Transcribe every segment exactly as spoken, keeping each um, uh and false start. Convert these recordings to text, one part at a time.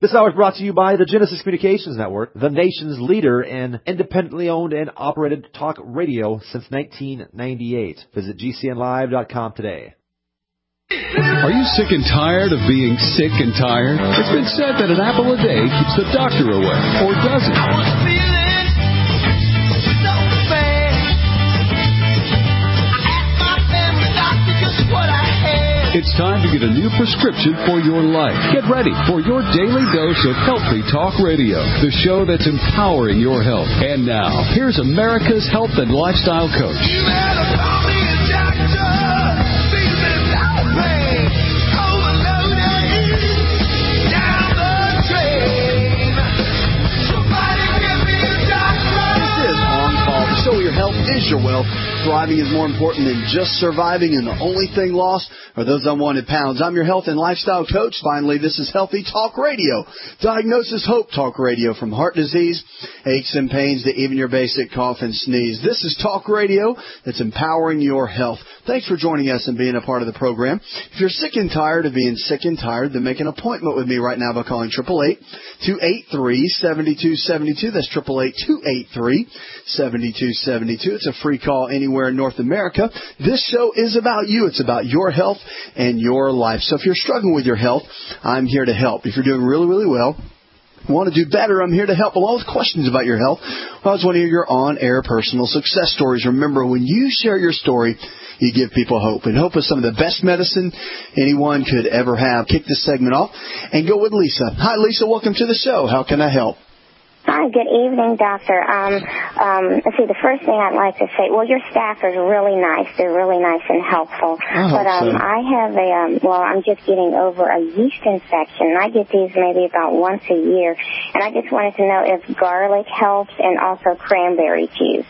This hour is brought to you by the Genesis Communications Network, the nation's leader in independently owned and operated talk radio since nineteen ninety-eight. Visit G C N live dot com today. Are you sick and tired of being sick and tired? It's been said that an apple a day keeps the doctor away, or does it? I was feeling so bad. I asked my family doctor just what I had. It's time to get a new prescription for your life. Get ready for your daily dose of Healthy Talk Radio, the show that's empowering your health. And now, here's America's health and lifestyle coach. You better call me a doctor. So your health is your wealth. Thriving is more important than just surviving, and the only thing lost are those unwanted pounds. I'm your health and lifestyle coach. Finally, this is Healthy Talk Radio. Diagnosis Hope Talk Radio, from heart disease, aches and pains, to even your basic cough and sneeze. This is Talk Radio that's empowering your health. Thanks for joining us and being a part of the program. If you're sick and tired of being sick and tired, then make an appointment with me right now by calling eight eight eight, two eight three, seven two seven two. That's eight eight eight, two eight three, seven two seven two. It's a free call anywhere in North America. This show is about you. It's about your health and your life. So if you're struggling with your health, I'm here to help. If you're doing really, really well, want to do better, I'm here to help. Along with questions about your health, well, I just want to hear your on-air personal success stories. Remember, when you share your story, you give people hope. And hope is some of the best medicine anyone could ever have. Kick this segment off and go with Lisa. Hi, Lisa. Welcome to the show. How can I help? Hi, good evening, Doctor. Um, um, let's see, the first thing I'd like to say, well, your staff is really nice. They're really nice and helpful. I but um, so. I have a, um, well, I'm just getting over a yeast infection. I get these maybe about once a year. And I just wanted to know if garlic helps and also cranberry juice.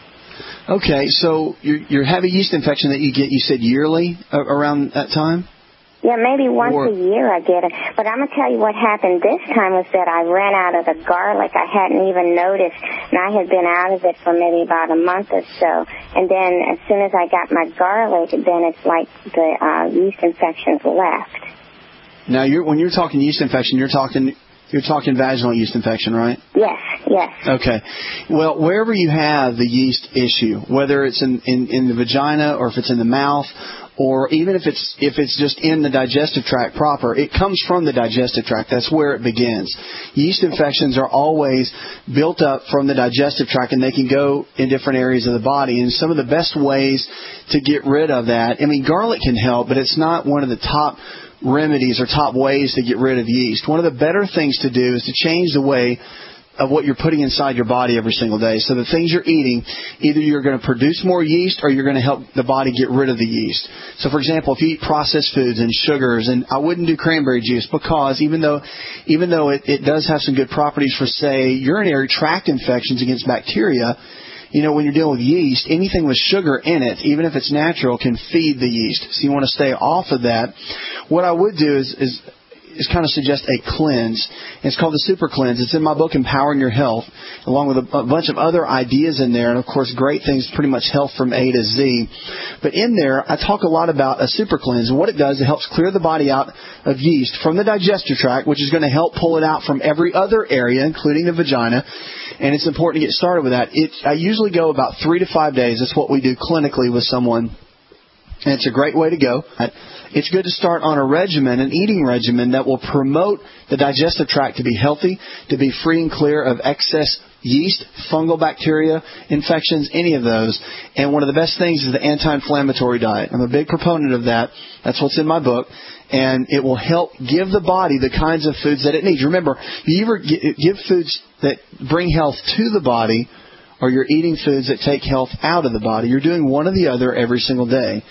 Okay, so you're, you're having a yeast infection that you get, you said yearly uh, around that time? Yeah, maybe once or, a year I get it. But I'm going to tell you what happened this time was that I ran out of the garlic. I hadn't even noticed, and I had been out of it for maybe about a month or so. And then as soon as I got my garlic, then it's like the uh, yeast infections left. Now, you're, when you're talking yeast infection, you're talking... You're talking vaginal yeast infection, right? Yes, yes. Okay. Well, wherever you have the yeast issue, whether it's in, in, in the vagina or if it's in the mouth, or even if it's if it's just in the digestive tract proper, it comes from the digestive tract. That's where it begins. Yeast infections are always built up from the digestive tract, and they can go in different areas of the body. And some of the best ways to get rid of that, I mean, garlic can help, but it's not one of the top remedies or top ways to get rid of yeast. One of the better things to do is to change the way of what you're putting inside your body every single day. So the things you're eating, either you're going to produce more yeast or you're going to help the body get rid of the yeast. So, for example, if you eat processed foods and sugars, and I wouldn't do cranberry juice because even though even though it, it does have some good properties for, say, urinary tract infections against bacteria, you know, when you're dealing with yeast, anything with sugar in it, even if it's natural, can feed the yeast. So you want to stay off of that. What I would do is, is, is kind of suggest a cleanse. It's called the Super Cleanse. It's in my book, Empowering Your Health, along with a, a bunch of other ideas in there. And, of course, great things, pretty much health from A to Z. But in there, I talk a lot about a Super Cleanse. And what it does, it helps clear the body out of yeast from the digestive tract, which is going to help pull it out from every other area, including the vagina. And it's important to get started with that. It, I usually go about three to five days. That's what we do clinically with someone. And it's a great way to go. It's good to start on a regimen, an eating regimen that will promote the digestive tract to be healthy, to be free and clear of excess yeast, fungal bacteria, infections, any of those. And one of the best things is the anti-inflammatory diet. I'm a big proponent of that. That's what's in my book. And it will help give the body the kinds of foods that it needs. Remember, you either give foods that bring health to the body, or you're eating foods that take health out of the body. You're doing one or the other every single day.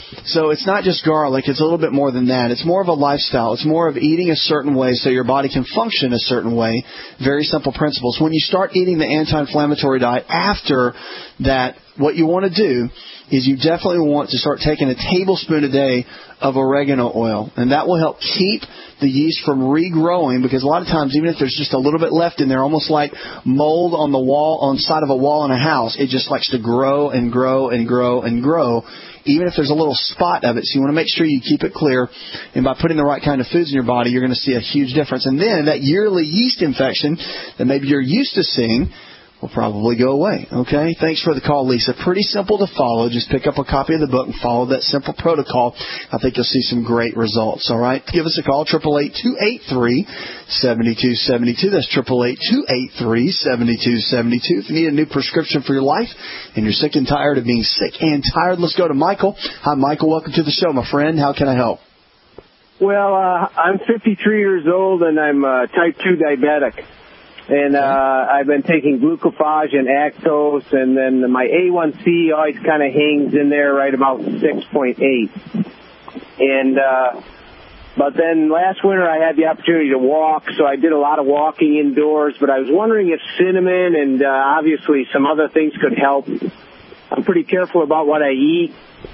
So it's not just garlic. It's a little bit more than that. It's more of a lifestyle. It's more of eating a certain way so your body can function a certain way. Very simple principles. When you start eating the anti-inflammatory diet after that, what you want to do is you definitely want to start taking a tablespoon a day of oregano oil. And that will help keep the yeast from regrowing, because a lot of times, even if there's just a little bit left in there, almost like mold on the wall, on the side of a wall in a house, it just likes to grow and grow and grow and grow, even if there's a little spot of it. So you want to make sure you keep it clear. And by putting the right kind of foods in your body, you're going to see a huge difference. And then that yearly yeast infection that maybe you're used to seeing will probably go away. Okay? Thanks for the call, Lisa. Pretty simple to follow. Just pick up a copy of the book and follow that simple protocol. I think you'll see some great results. All right? Give us a call, eight eight eight, two eight three, seven two seven two. That's eight eight eight, two eight three, seven two seven two. If you need a new prescription for your life and you're sick and tired of being sick and tired, let's go to Michael. Hi, Michael. Welcome to the show, my friend. How can I help? Well, uh, I'm fifty-three years old, and I'm uh, type two diabetic. And uh, I've been taking glucophage and Actos, and then my A one C always kind of hangs in there right about six point eight. And uh, but then last winter I had the opportunity to walk, so I did a lot of walking indoors. But I was wondering if cinnamon and uh, obviously some other things could help. I'm pretty careful about what I eat.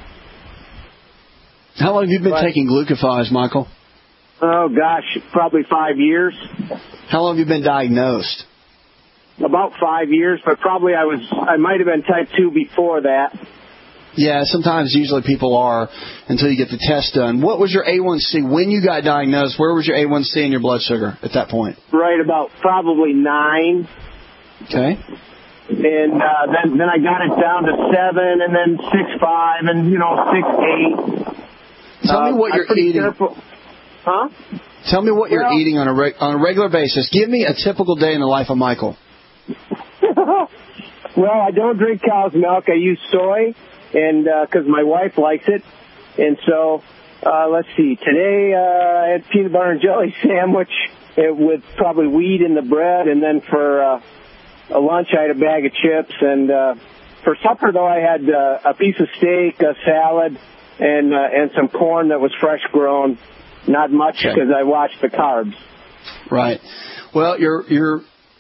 How long have you been but, taking glucophage, Michael? Oh, gosh, probably five years. How long have you been diagnosed? About five years, but probably I was I might have been type two before that. Yeah, sometimes usually people are until you get the test done. What was your A one C when you got diagnosed? Where was your A one C and your blood sugar at that point? Right about probably nine. Okay. And uh, then then I got it down to seven, and then six five, and you know six eight. Tell uh, me what I'm you're eating. Careful. Huh? Tell me what you're well, eating on a reg- on a regular basis. Give me a typical day in the life of Michael. Well, I don't drink cow's milk. I use soy, and because uh, my wife likes it, and so uh, let's see. Today uh, I had peanut butter and jelly sandwich with probably wheat in the bread, and then for uh, a lunch I had a bag of chips, and uh, for supper though I had uh, a piece of steak, a salad, and uh, and some corn that was fresh grown. Not much because okay. I watched the carbs. Right. Well, you're you're.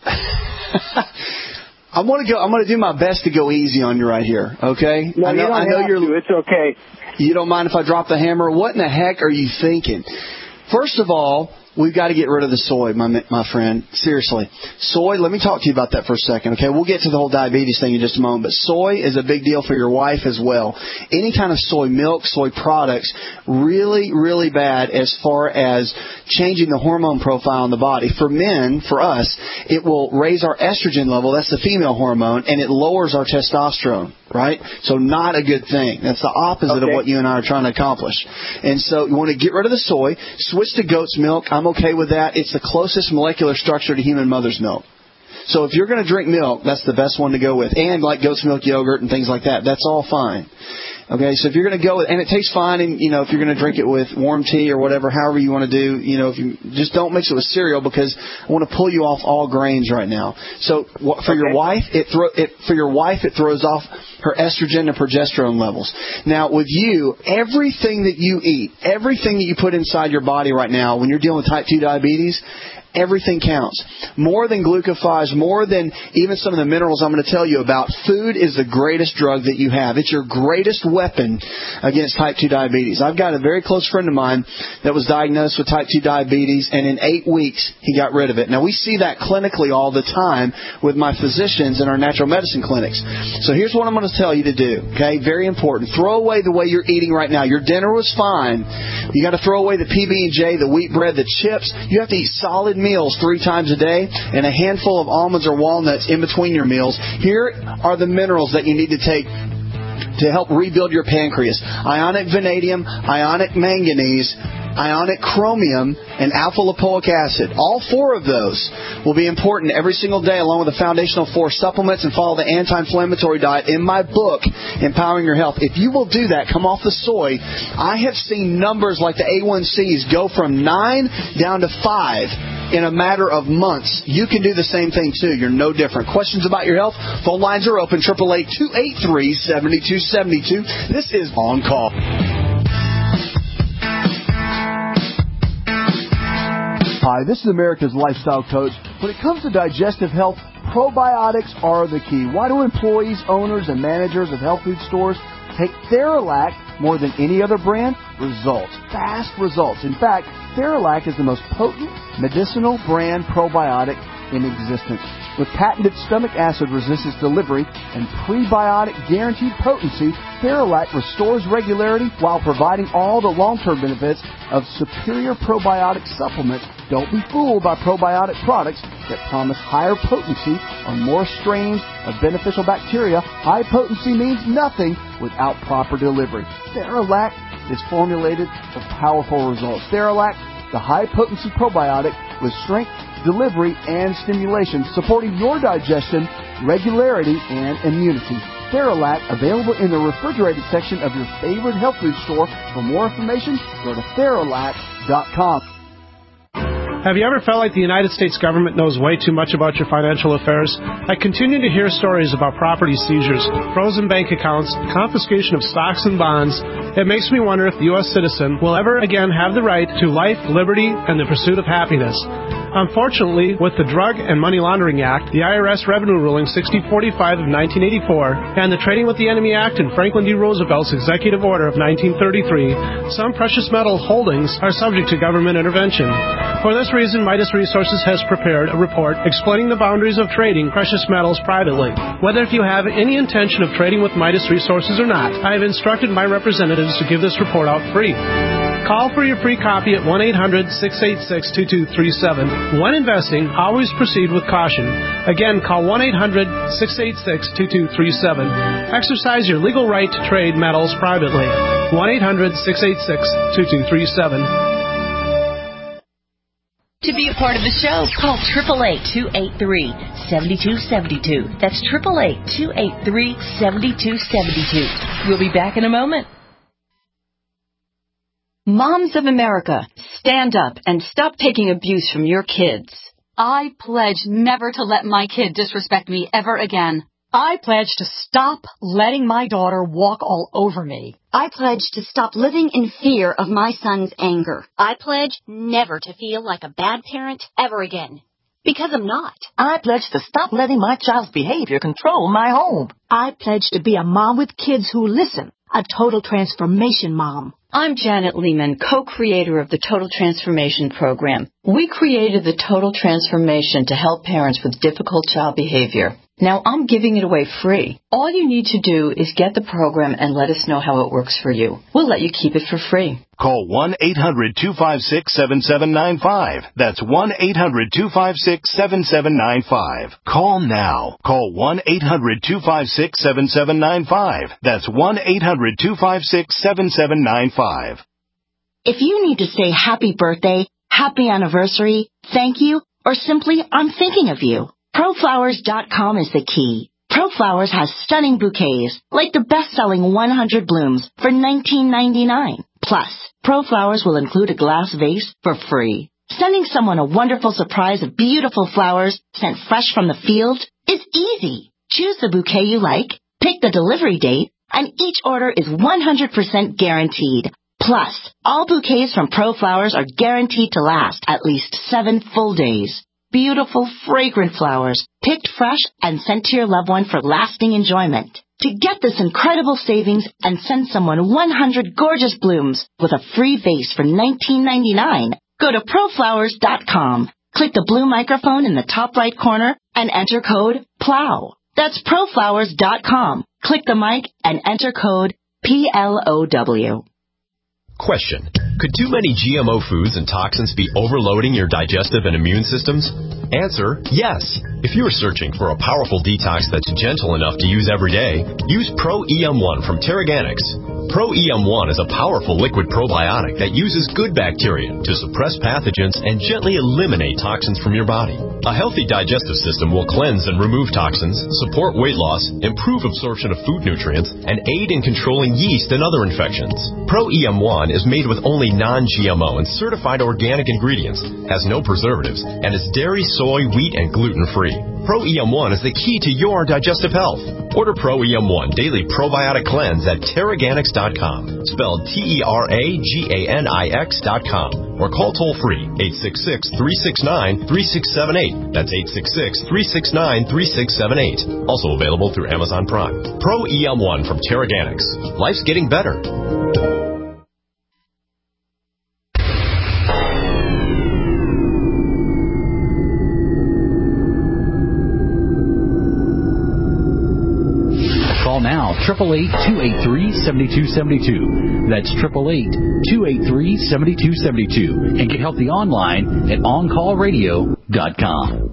I'm gonna go. I'm gonna do my best to go easy on you right here. Okay. No, I know. you don't I know have you're. To. It's okay. You don't mind if I drop the hammer? What in the heck are you thinking? First of all, we've got to get rid of the soy, my my friend. Seriously. Soy, let me talk to you about that for a second, okay? We'll get to the whole diabetes thing in just a moment. But soy is a big deal for your wife as well. Any kind of soy milk, soy products, really, really bad as far as changing the hormone profile in the body. For men, for us, it will raise our estrogen level. That's the female hormone. And it lowers our testosterone, right? So not a good thing. That's the opposite okay. of what you and I are trying to accomplish. And so you want to get rid of the soy, switch to goat's milk. I'm okay with that. It's the closest molecular structure to human mother's milk. So if you're going to drink milk, that's the best one to go with. And like goat's milk yogurt and things like that. That's all fine. Okay, so if you're going to go with, and it tastes fine, and you know, if you're going to drink it with warm tea or whatever, however you want to do, you know, if you just don't mix it with cereal, because I want to pull you off all grains right now. So for okay. your wife, it throw it for your wife, it throws off her estrogen and progesterone levels. Now with you, everything that you eat, everything that you put inside your body right now, when you're dealing with type two diabetes, everything counts. More than glucophage, more than even some of the minerals I'm going to tell you about. Food is the greatest drug that you have. It's your greatest weapon against type two diabetes. I've got a very close friend of mine that was diagnosed with type two diabetes, and in eight weeks he got rid of it. Now we see that clinically all the time with my physicians in our natural medicine clinics. So here's what I'm going to tell you to do. Okay, very important. Throw away the way you're eating right now. Your dinner was fine. You got to throw away the P B and J, the wheat bread, the chips. You have to eat solid meals three times a day and a handful of almonds or walnuts in between your meals. Here are the minerals that you need to take to help rebuild your pancreas. Ionic vanadium, ionic manganese, ionic chromium, and alpha-lipoic acid. All four of those will be important every single day, along with the foundational four supplements, and follow the anti-inflammatory diet in my book, Empowering Your Health. If you will do that, come off the soy, I have seen numbers like the A one C's go from nine down to five in a matter of months. You can do the same thing, too. You're no different. Questions about your health? Phone lines are open, eight eight eight, two eight three, seven two seven two. This is On Call. Hi, this is America's Lifestyle Coach. When it comes to digestive health, probiotics are the key. Why do employees, owners, and managers of health food stores take Theralac more than any other brand? results. Fast results. In fact, Theralac is the most potent medicinal brand probiotic in existence. With patented stomach acid resistance delivery and prebiotic guaranteed potency, Theralac restores regularity while providing all the long-term benefits of superior probiotic supplements. Don't be fooled by probiotic products that promise higher potency on more strains of beneficial bacteria. High potency means nothing without proper delivery. Theralac is formulated for powerful results. Theralac, the high-potency probiotic with strength, delivery, and stimulation, supporting your digestion, regularity, and immunity. Theralac, available in the refrigerated section of your favorite health food store. For more information, go to Theralac dot com. Have you ever felt like the United States government knows way too much about your financial affairs? I continue to hear stories about property seizures, frozen bank accounts, confiscation of stocks and bonds. It makes me wonder if the U S citizen will ever again have the right to life, liberty, and the pursuit of happiness. Unfortunately, with the Drug and Money Laundering Act, the I R S Revenue Ruling sixty forty-five of nineteen eighty-four, and the Trading with the Enemy Act and Franklin D. Roosevelt's Executive Order of nineteen thirty-three, some precious metal holdings are subject to government intervention. For this reason, Midas Resources has prepared a report explaining the boundaries of trading precious metals privately. Whether if you have any intention of trading with Midas Resources or not, I have instructed my representatives to give this report out free. Call for your free copy at one eight hundred six eight six two two three seven. When investing, always proceed with caution. Again, call one eight hundred six eight six two two three seven. Exercise your legal right to trade metals privately. one eight hundred six eight six two two three seven. To be a part of the show, call eight eight eight, two eight three, seven two seven two. That's eight eight eight, two eight three, seven two seven two. We'll be back in a moment. Moms of America, stand up and stop taking abuse from your kids. I pledge never to let my kid disrespect me ever again. I pledge to stop letting my daughter walk all over me. I pledge to stop living in fear of my son's anger. I pledge never to feel like a bad parent ever again. Because I'm not. I pledge to stop letting my child's behavior control my home. I pledge to be a mom with kids who listen. A total transformation mom. I'm Janet Lehman, co-creator of the Total Transformation Program. We created the Total Transformation to help parents with difficult child behavior. Now I'm giving it away free. All you need to do is get the program and let us know how it works for you. We'll let you keep it for free. Call one eight hundred two five six seven seven nine five. That's one eight hundred two five six seven seven nine five. Call now. Call one eight hundred two five six seven seven nine five. That's one eight hundred two five six seven seven nine five. If you need to say happy birthday, happy anniversary, thank you, or simply I'm thinking of you, ProFlowers dot com is the key. ProFlowers has stunning bouquets, like the best-selling one hundred blooms for nineteen ninety-nine. Plus, ProFlowers will include a glass vase for free. Sending someone a wonderful surprise of beautiful flowers sent fresh from the field is easy. Choose the bouquet you like, pick the delivery date, and each order is one hundred percent guaranteed. Plus, all bouquets from ProFlowers are guaranteed to last at least seven full days. Beautiful, fragrant flowers, picked fresh and sent to your loved one for lasting enjoyment. To get this incredible savings and send someone one hundred gorgeous blooms with a free vase for nineteen ninety-nine, go to ProFlowers dot com. Click the blue microphone in the top right corner and enter code PLOW. That's ProFlowers dot com. Click the mic and enter code P L O W. Question. Could too many G M O foods and toxins be overloading your digestive and immune systems? Answer, yes. If you are searching for a powerful detox that's gentle enough to use every day, use Pro E M one from Teraganix. Pro E M one is a powerful liquid probiotic that uses good bacteria to suppress pathogens and gently eliminate toxins from your body. A healthy digestive system will cleanse and remove toxins, support weight loss, improve absorption of food nutrients, and aid in controlling yeast and other infections. Pro E M one is made with only non-G M O and certified organic ingredients, has no preservatives, and is dairy, soy, wheat, and gluten-free. Pro E M one is the key to your digestive health. Order Pro E M one Daily Probiotic Cleanse at Teraganix dot com, spelled T E R A G A N I X dot com, or call toll-free eight six six, three six nine, three six seven eight. That's eight six six, three six nine, three six seven eight. Also available through Amazon Prime. Pro E M one from Teraganix. Life's getting better. Call now, eight eight eight, two eight three, seven two seven two. That's eight eight eight, two eight three, seven two seven two. And get healthy online at on call radio dot com.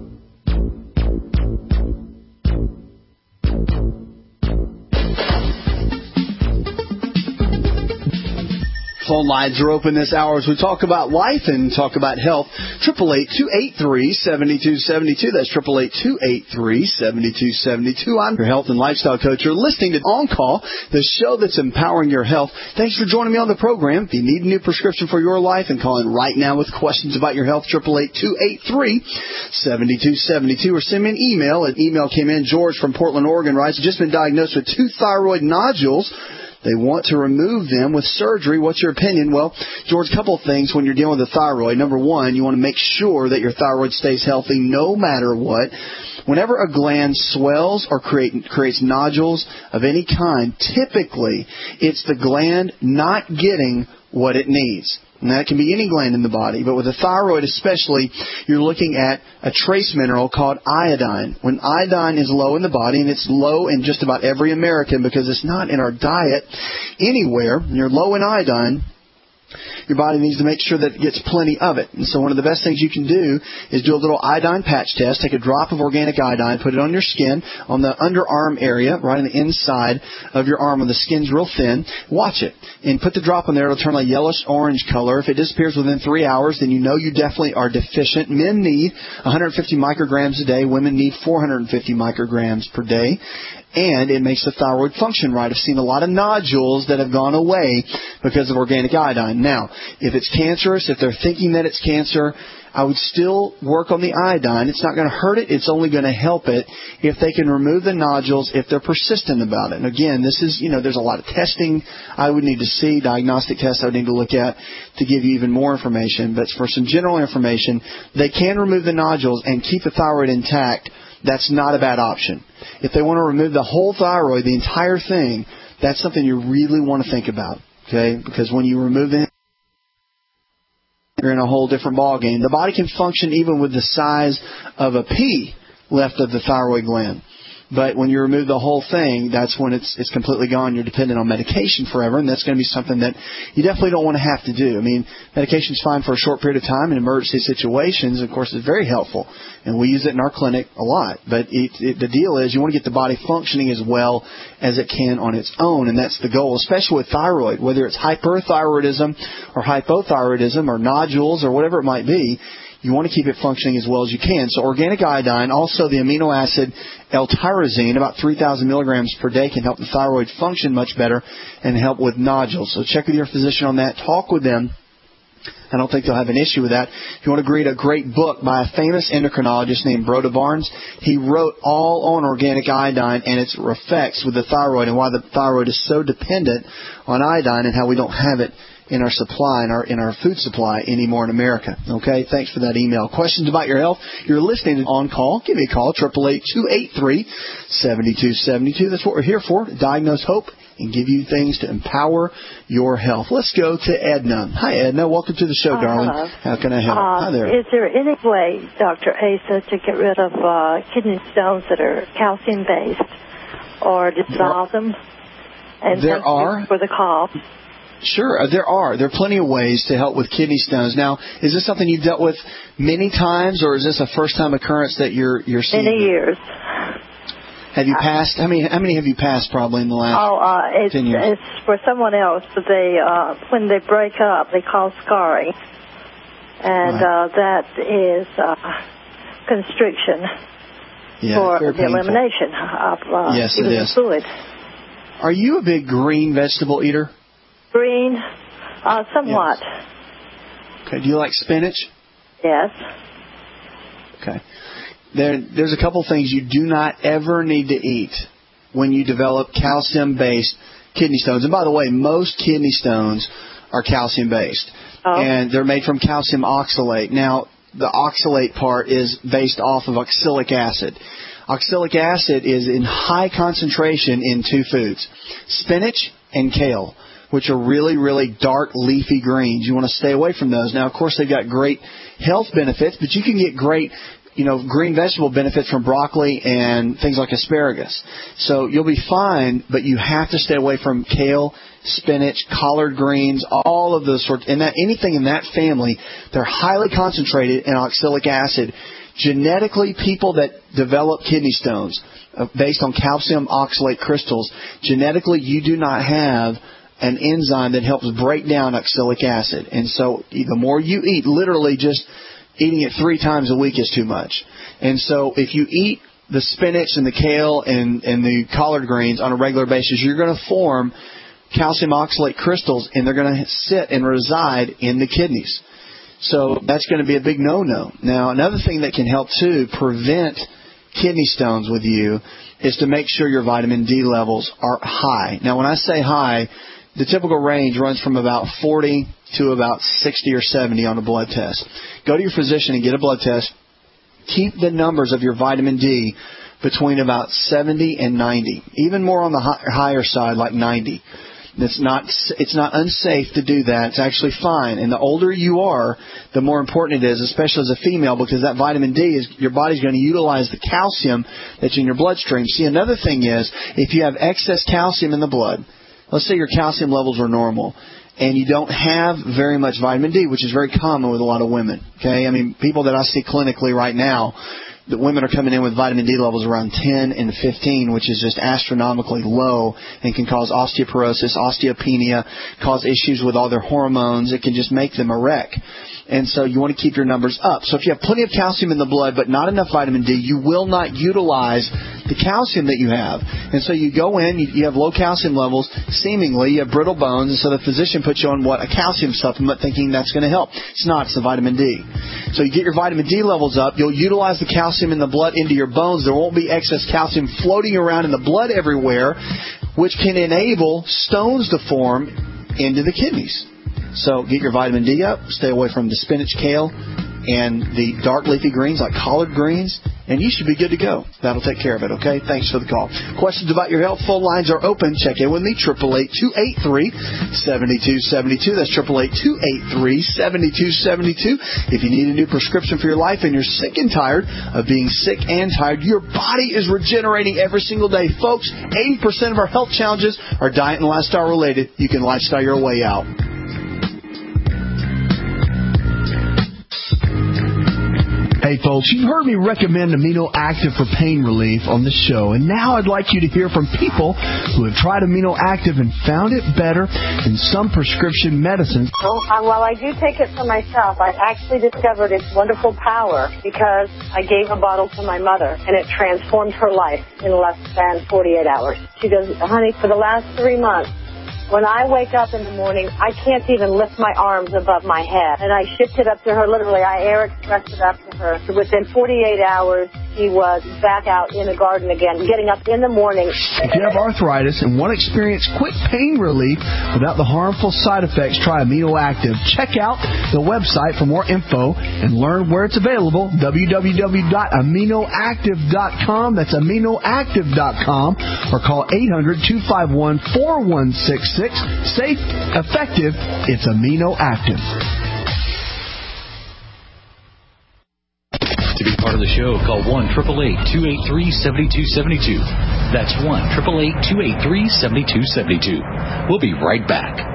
Phone lines are open this hour as we talk about life and talk about health. eight eight eight, two eight three, seven two seven two. That's eight eight eight, two eight three, seven two seven two. I'm your health and lifestyle coach. You're listening to On Call, the show that's empowering your health. Thanks for joining me on the program. If you need a new prescription for your life, and call in right now with questions about your health, eight eight eight, two eight three, seven two seven two, or send me an email. An email came in. George from Portland, Oregon writes, just been diagnosed with two thyroid nodules. They want to remove them with surgery. What's your opinion? Well, George, a couple of things when you're dealing with the thyroid. Number one, you want to make sure that your thyroid stays healthy no matter what. Whenever a gland swells or create, creates nodules of any kind, typically it's the gland not getting what it needs. And that can be any gland in the body, but with the thyroid especially, you're looking at a trace mineral called iodine. When iodine is low in the body, and it's low in just about every American because it's not in our diet anywhere, and you're low in iodine, your body needs to make sure that it gets plenty of it. And so one of the best things you can do is do a little iodine patch test. Take a drop of organic iodine, put it on your skin, on the underarm area, right on the inside of your arm when the skin's real thin. Watch it. And put the drop on there. It'll turn a yellowish-orange color. If it disappears within three hours, then you know you definitely are deficient. Men need one hundred fifty micrograms a day. Women need four hundred fifty micrograms per day. And it makes the thyroid function right. I've seen a lot of nodules that have gone away because of organic iodine. Now, if it's cancerous, if they're thinking that it's cancer, I would still work on the iodine. It's not going to hurt it. It's only going to help it if they can remove the nodules, if they're persistent about it. And again, this is, you know, there's a lot of testing I would need to see, diagnostic tests I would need to look at to give you even more information. But for some general information, they can remove the nodules and keep the thyroid intact. That's not a bad option. If they want to remove the whole thyroid, the entire thing, that's something you really want to think about, okay? Because when you remove it, you're in a whole different ballgame. The body can function even with the size of a pea left of the thyroid gland. But when you remove the whole thing, that's when it's it's completely gone. You're dependent on medication forever, and that's going to be something that you definitely don't want to have to do. I mean, medication's fine for a short period of time in emergency situations. Of course, it's very helpful, and we use it in our clinic a lot. But it, it, the deal is you want to get the body functioning as well as it can on its own, and that's the goal, especially with thyroid, whether it's hyperthyroidism or hypothyroidism or nodules or whatever it might be. You want to keep it functioning as well as you can. So organic iodine, also the amino acid L-tyrosine, about three thousand milligrams per day, can help the thyroid function much better and help with nodules. So check with your physician on that. Talk with them. I don't think they'll have an issue with that. If you want to read a great book by a famous endocrinologist named Broda Barnes, he wrote all on organic iodine and its effects with the thyroid and why the thyroid is so dependent on iodine and how we don't have it in our supply, in our in our food supply anymore in America. Okay, thanks for that email. Questions about your health? You're listening to On Call. Give me a call, eight eight eight, two eight three, seven two seven two. That's what we're here for, diagnose hope and give you things to empower your health. Let's go to Edna. Hi, Edna. Welcome to the show, uh, darling. Hello. How can I help? Uh, Hi there. Is there any way, Doctor Asa, to get rid of uh, kidney stones that are calcium-based or dissolve there, them? And there are. For the call. Sure, there are. There are plenty of ways to help with kidney stones. Now, is this something you've dealt with many times, or is this a first-time occurrence that you're you're seeing? Many years. Have you passed? How many? How many have you passed? Probably in the last oh, uh, it's, ten years. It's for someone else. They uh, when they break up, they cause scarring, and right. uh, that is uh, constriction yeah, for the painful. elimination of uh, yes, even it the is. fluid. Are you a big green vegetable eater? Green, uh, somewhat. Yes. Okay. Do you like spinach? Yes. Okay. There, there's a couple things you do not ever need to eat when you develop calcium-based kidney stones. And by the way, most kidney stones are calcium-based. Oh. And they're made from calcium oxalate. Now, the oxalate part is based off of oxalic acid. Oxalic acid is in high concentration in two foods, spinach and kale, which are really, really dark, leafy greens. You want to stay away from those. Now, of course, they've got great health benefits, but you can get great you know, green vegetable benefits from broccoli and things like asparagus. So you'll be fine, but you have to stay away from kale, spinach, collard greens, all of those sorts. And that anything in that family, they're highly concentrated in oxalic acid. Genetically, people that develop kidney stones uh, based on calcium oxalate crystals, genetically you do not have an enzyme that helps break down oxalic acid. And so the more you eat, literally just eating it three times a week is too much. And so if you eat the spinach and the kale and, and the collard greens on a regular basis, you're going to form calcium oxalate crystals, and they're going to sit and reside in the kidneys. So that's going to be a big no-no. Now, another thing that can help, too, prevent kidney stones with you is to make sure your vitamin D levels are high. Now, when I say high, the typical range runs from about forty to about sixty or seventy on a blood test. Go to your physician and get a blood test. Keep the numbers of your vitamin D between about seventy and ninety, even more on the higher side, like ninety. It's not it's not unsafe to do that. It's actually fine. And the older you are, the more important it is, especially as a female, because that vitamin D is your body's going to utilize the calcium that's in your bloodstream. See, another thing is, if you have excess calcium in the blood, let's say your calcium levels are normal, and you don't have very much vitamin D, which is very common with a lot of women. Okay, I mean, people that I see clinically right now, the women are coming in with vitamin D levels around ten and fifteen, which is just astronomically low and can cause osteoporosis, osteopenia, cause issues with all their hormones. It can just make them a wreck. And so you want to keep your numbers up. So if you have plenty of calcium in the blood but not enough vitamin D, you will not utilize the calcium that you have. And so you go in, you, you have low calcium levels, seemingly you have brittle bones, and so the physician puts you on what? A calcium supplement, thinking that's going to help. It's not. It's the vitamin D. So you get your vitamin D levels up, you'll utilize the calcium in the blood into your bones. There won't be excess calcium floating around in the blood everywhere, which can enable stones to form into the kidneys. So get your vitamin D up, stay away from the spinach, kale, and the dark leafy greens like collard greens, and you should be good to go. That'll take care of it, okay? Thanks for the call. Questions about your health, phone lines are open. Check in with me, eight eight eight, two eight three, seven two seven two. That's eight eight eight, two eight three, seven two seven two. If you need a new prescription for your life and you're sick and tired of being sick and tired, your body is regenerating every single day. Folks, eighty percent of our health challenges are diet and lifestyle related. You can lifestyle your way out. Hey folks, you've heard me recommend Amino Active for pain relief on the show, and now I'd like you to hear from people who have tried Amino Active and found it better than some prescription medicines. Well, uh, while I do take it for myself, I actually discovered its wonderful power because I gave a bottle to my mother, and it transformed her life in less than forty-eight hours. She goes, honey, for the last three months, when I wake up in the morning, I can't even lift my arms above my head. And I shipped it up to her, literally. I air expressed it up to her. So within forty-eight hours, she was back out in the garden again, getting up in the morning. If you have arthritis and want to experience quick pain relief without the harmful side effects, try Amino Active. Check out the website for more info and learn where it's available, w w w dot amino active dot com. That's amino active dot com. Or call eight hundred, two five one, four one six six. Safe, effective, it's Amino Active. To be part of the show, call one eight eight eight, two eight three, seven two seven two. That's one eight eight eight, two eight three, seven two seven two. We'll be right back.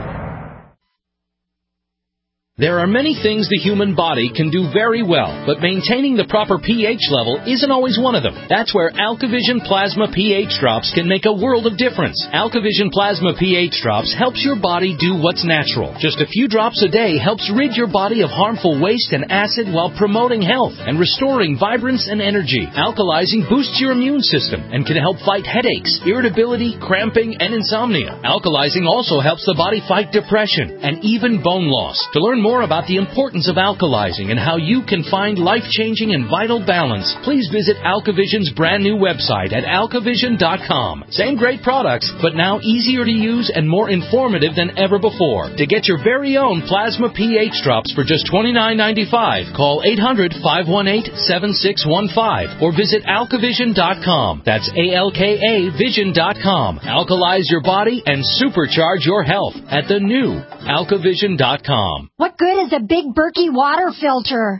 There are many things the human body can do very well, but maintaining the proper pH level isn't always one of them. That's where AlkaVision Plasma pH Drops can make a world of difference. AlkaVision Plasma pH Drops helps your body do what's natural. Just a few drops a day helps rid your body of harmful waste and acid while promoting health and restoring vibrance and energy. Alkalizing boosts your immune system and can help fight headaches, irritability, cramping, and insomnia. Alkalizing also helps the body fight depression and even bone loss. To learn more more about the importance of alkalizing and how you can find life-changing and vital balance, please visit AlkaVision's brand new website at alka vision dot com. Same great products, but now easier to use and more informative than ever before. To get your very own Plasma pH Drops for just twenty-nine ninety-five, call eight hundred, five one eight, seven six one five or visit alka vision dot com. That's A L K A vision dot com. Alkalize your body and supercharge your health at the new alka vision dot com. What good is a big Berkey water filter?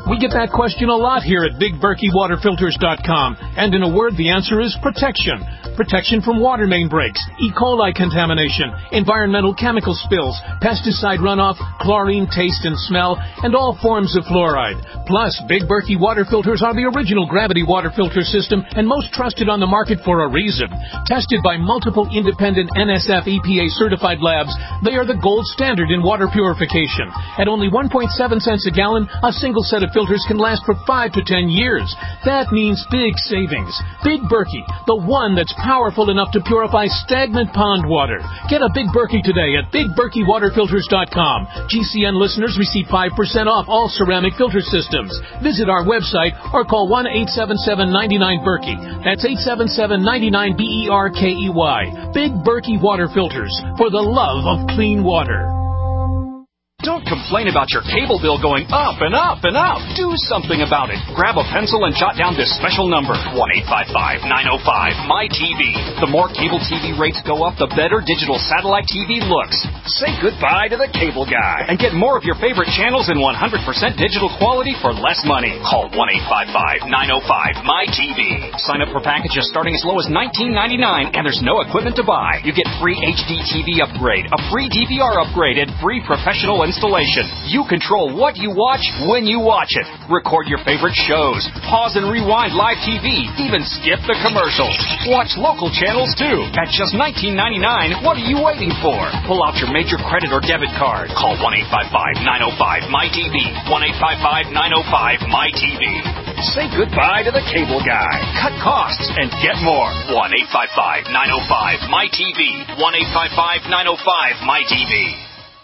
We get that question a lot here at Big Berkey Water Filters dot com. And in a word, the answer is protection. Protection from water main breaks, E. coli contamination, environmental chemical spills, pesticide runoff, chlorine taste and smell, and all forms of fluoride. Plus, Big Berkey water filters are the original gravity water filter system and most trusted on the market for a reason. Tested by multiple independent N S F E P A certified labs, they are the gold standard in water purification. At only one point seven cents a gallon, a single set of filters can last for five to ten years. That means big savings. Big Berkey, the one that's powerful enough to purify stagnant pond water. Get a Big Berkey today at Big Berkey Water Filters dot com. G C N listeners receive five percent off all ceramic filter systems. Visit our website or call one eight seven seven, nine nine, Berkey. That's eight seven seven, nine nine, B E R K E Y. Big Berkey Water Filters, for the love of clean water. Don't complain about your cable bill going up and up and up. Do something about it. Grab a pencil and jot down this special number, one eight five five, nine oh five, M Y T V. The more cable T V rates go up, the better digital satellite T V looks. Say goodbye to the cable guy and get more of your favorite channels in one hundred percent digital quality for less money. Call one eight five five, nine oh five, M Y T V. Sign up for packages starting as low as nineteen ninety-nine, and there's no equipment to buy. You get free H D T V upgrade, a free D V R upgrade, and free professional installation. You control what you watch when you watch it. Record your favorite shows. Pause and rewind live T V. Even skip the commercials. Watch local channels too. At just nineteen ninety-nine, what are you waiting for? Pull out your major credit or debit card. Call one eight five five, nine oh five, M Y T V. one eight five five, nine oh five, M Y T V. Say goodbye to the cable guy. Cut costs and get more. one eight five five, nine oh five, M Y T V. one eight five five, nine oh five, M Y T V.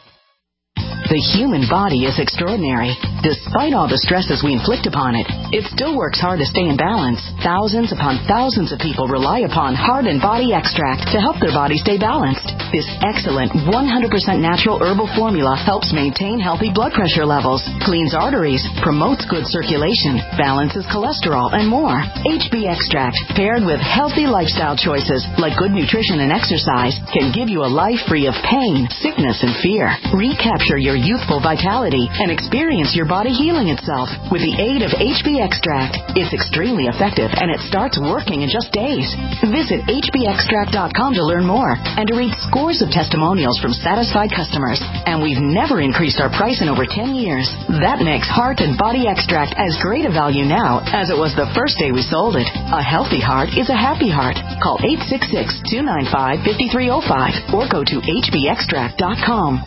The human body is extraordinary. Despite all the stresses we inflict upon it, it still works hard to stay in balance. Thousands upon thousands of people rely upon Heart and Body Extract to help their body stay balanced. This excellent one hundred percent natural herbal formula helps maintain healthy blood pressure levels, cleans arteries, promotes good circulation, balances cholesterol, and more. H B Extract, paired with healthy lifestyle choices like good nutrition and exercise, can give you a life free of pain, sickness, and fear. Recapture your youthful vitality and experience your body healing itself with the aid of H B Extract. It's extremely effective and it starts working in just days. Visit H B extract dot com to learn more and to read scores of testimonials from satisfied customers. And we've never increased our price in over ten years. That makes Heart and Body Extract as great a value now as it was the first day we sold it. A healthy heart is a happy heart. Call eight six six, two nine five, five three zero five or go to H B extract dot com.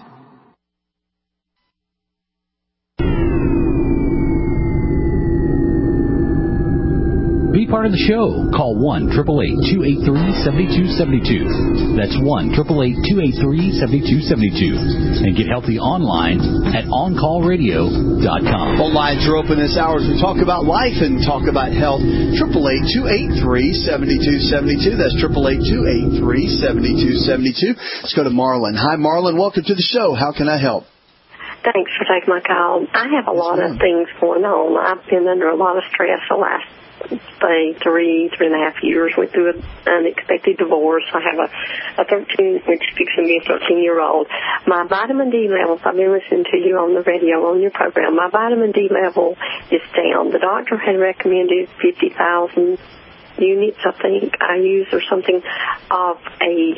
Be part of the show. Call one eight eight eight, two eight three, seven two seven two. That's one eight eight eight, two eight three, seven two seven two. And get healthy online at on call radio dot com. Phone lines are open this hour as we talk about life and talk about health. eight eight eight, two eight three, seven two seven two. That's eight eight eight, two eight three, seven two seven two. Let's go to Marlon. Hi, Marlon. Welcome to the show. How can I help? Thanks for taking my call. I have a lot of things going on. I've been under a lot of stress the last say three, three and a half years. Went through an unexpected divorce. I have a, a thirteen, which is fixing to be a thirteen-year-old. My vitamin D levels, I've been listening to you on the radio, on your program. My vitamin D level is down. The doctor had recommended fifty thousand units, I think I use, or something, of a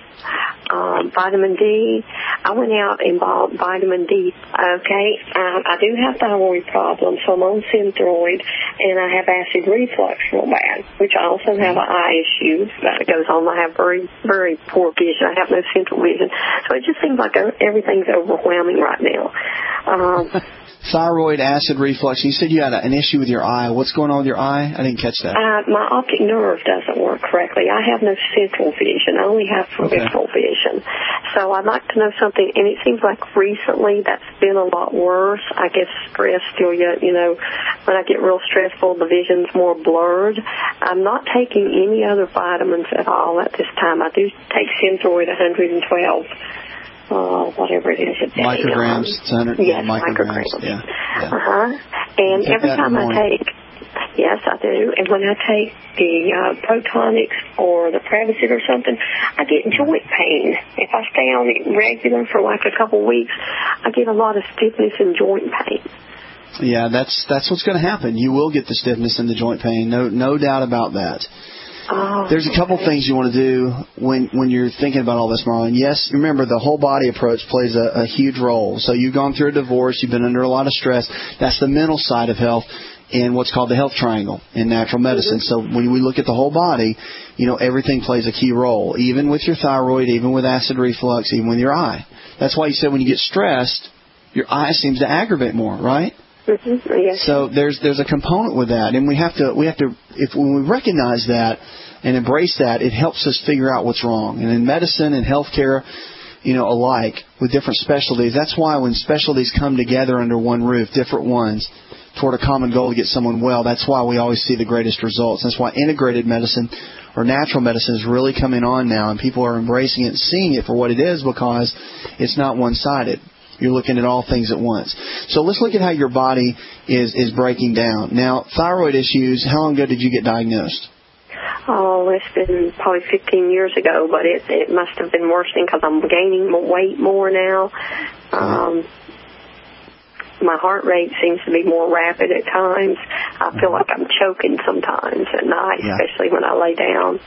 um, vitamin D. I went out and bought vitamin D, okay? Um, I do have thyroid problems, so I'm on Synthroid, and I have acid reflux real bad, which I also have an eye issue that goes on. I have very, very poor vision. I have no central vision. So it just seems like everything's overwhelming right now. Um, Thyroid, acid reflux. You said you had an issue with your eye. What's going on with your eye? I didn't catch that. Uh, my optic nerve doesn't work correctly. I have no central vision. I only have peripheral okay. vision. So I'd like to know something, and it seems like recently that's been a lot worse. I guess stress still yet, you know, when I get real stressful, the vision's more blurred. I'm not taking any other vitamins at all at this time. I do take Synthroid one twelve. Uh, whatever it is a day. Micrograms, um, yes, yeah, micrograms, micrograms. yeah. yeah. Uh-huh. And every time I take, yes, I do, and when I take the uh, Protonics or the Prevacid or something, I get joint pain. If I stay on it regular for like a couple weeks, I get a lot of stiffness and joint pain. Yeah, that's that's what's going to happen. You will get the stiffness and the joint pain. No, no doubt about that. Oh, There's a couple okay. things you want to do when when you're thinking about all this, Marlon. Yes, remember the whole body approach plays a, a huge role. So you've gone through a divorce, you've been under a lot of stress. That's the mental side of health in what's called the health triangle in natural medicine. Mm-hmm. So when we look at the whole body, you know, everything plays a key role, even with your thyroid, even with acid reflux, even with your eye. That's why you said when you get stressed, your eye seems to aggravate more, right? Mm-hmm. Yes. So there's there's a component with that, and we have to we have to if when we recognize that and embrace that, it helps us figure out what's wrong. And in medicine and healthcare, you know, alike with different specialties, that's why when specialties come together under one roof, different ones, toward a common goal to get someone well, that's why we always see the greatest results. That's why integrated medicine or natural medicine is really coming on now, and people are embracing it and seeing it for what it is because it's not one-sided. You're looking at all things at once. So let's look at how your body is, is breaking down. Now, thyroid issues, how long ago did you get diagnosed? Oh, it's been probably fifteen years ago, but it, it must have been worsening because I'm gaining weight more now. Um, my heart rate seems to be more rapid at times. I feel like I'm choking sometimes at night, yeah. especially when I lay down.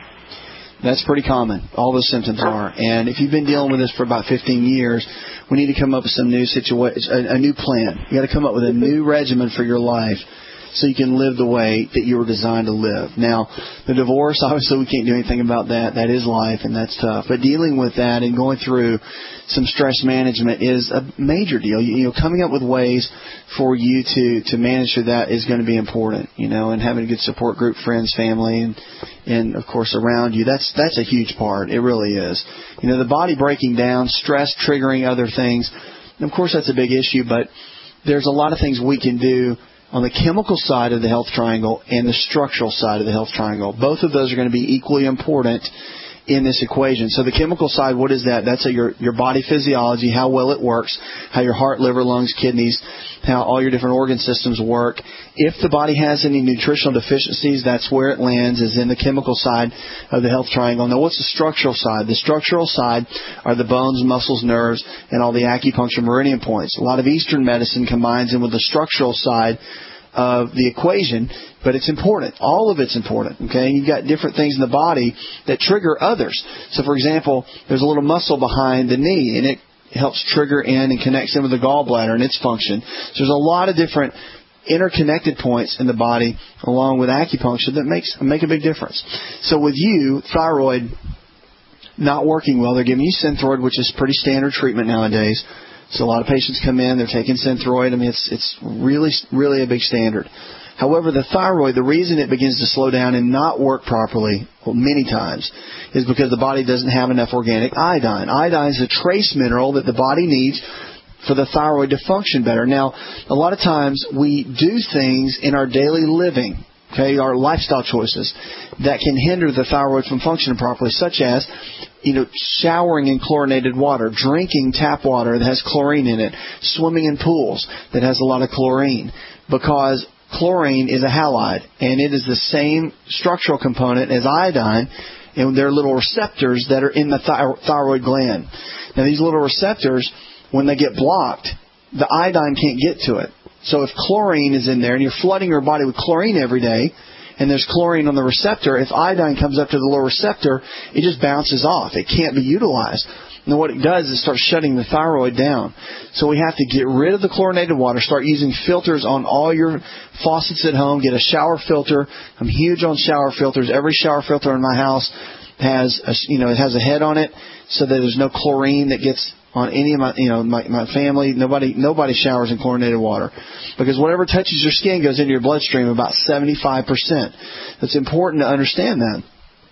That's pretty common. All those symptoms are. And if you've been dealing with this for about fifteen years, we need to come up with some new situation, a, a new plan. You got to come up with a new regimen for your life so you can live the way that you were designed to live. Now, the divorce, obviously we can't do anything about that. That is life, and that's tough. But dealing with that and going through some stress management is a major deal. You, you know, coming up with ways for you to, to manage through that is going to be important, you know, and having a good support group, friends, family, and, and of course, around you. That's, that's a huge part. It really is. You know, the body breaking down, stress triggering other things. And of course, that's a big issue, but there's a lot of things we can do on the chemical side of the health triangle and the structural side of the health triangle. Both of those are going to be equally important in this equation. So the chemical side, what is that? That's a, your your body physiology, how well it works, how your heart, liver, lungs, kidneys, how all your different organ systems work. If the body has any nutritional deficiencies, that's where it lands, is in the chemical side of the health triangle. Now, what's the structural side? The structural side are the bones, muscles, nerves, and all the acupuncture meridian points. A lot of Eastern medicine combines in with the structural side of the equation, but it's important. All of it's important, okay? You've got different things in the body that trigger others. So, for example, there's a little muscle behind the knee, and it helps trigger in and connects in with the gallbladder and its function. So there's a lot of different interconnected points in the body, along with acupuncture, that makes make a big difference. So with you, thyroid not working well, they're giving you Synthroid, which is pretty standard treatment nowadays. So a lot of patients come in, they're taking Synthroid. I mean, it's it's really, really a big standard. However, the thyroid, the reason it begins to slow down and not work properly, well, many times, is because the body doesn't have enough organic iodine. Iodine is a trace mineral that the body needs for the thyroid to function better. Now, a lot of times we do things in our daily living, okay, our lifestyle choices, that can hinder the thyroid from functioning properly, such as, you know, showering in chlorinated water, drinking tap water that has chlorine in it, swimming in pools that has a lot of chlorine, because chlorine is a halide, and it is the same structural component as iodine, and there are little receptors that are in the thy- thyroid gland. Now, these little receptors, when they get blocked, the iodine can't get to it. So if chlorine is in there and you're flooding your body with chlorine every day, and there's chlorine on the receptor, if iodine comes up to the little receptor, it just bounces off. It can't be utilized. And what it does is start shutting the thyroid down. So we have to get rid of the chlorinated water, start using filters on all your faucets at home, get a shower filter. I'm huge on shower filters. Every shower filter in my house has a, you know, it has a head on it so that there's no chlorine that gets on any of my, you know, my, my family. Nobody, nobody showers in chlorinated water, because whatever touches your skin goes into your bloodstream about seventy-five percent. It's important to understand that.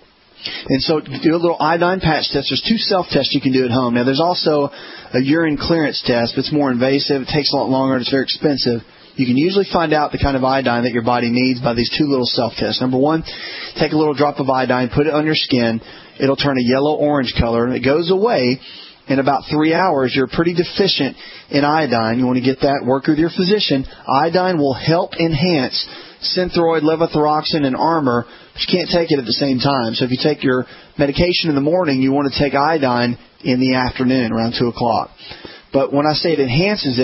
And so do a little iodine patch test. There's two self-tests you can do at home. Now, there's also a urine clearance test. It's more invasive. It takes a lot longer, and it's very expensive. You can usually find out the kind of iodine that your body needs by these two little self-tests. Number one, take a little drop of iodine, put it on your skin. It'll turn a yellow-orange color, and it goes away in about three hours. You're pretty deficient in iodine. You want to get that, work with your physician. Iodine will help enhance Synthroid, levothyroxine, and Armour, but you can't take it at the same time. So if you take your medication in the morning, you want to take iodine in the afternoon, around two o'clock. But when I say it enhances it,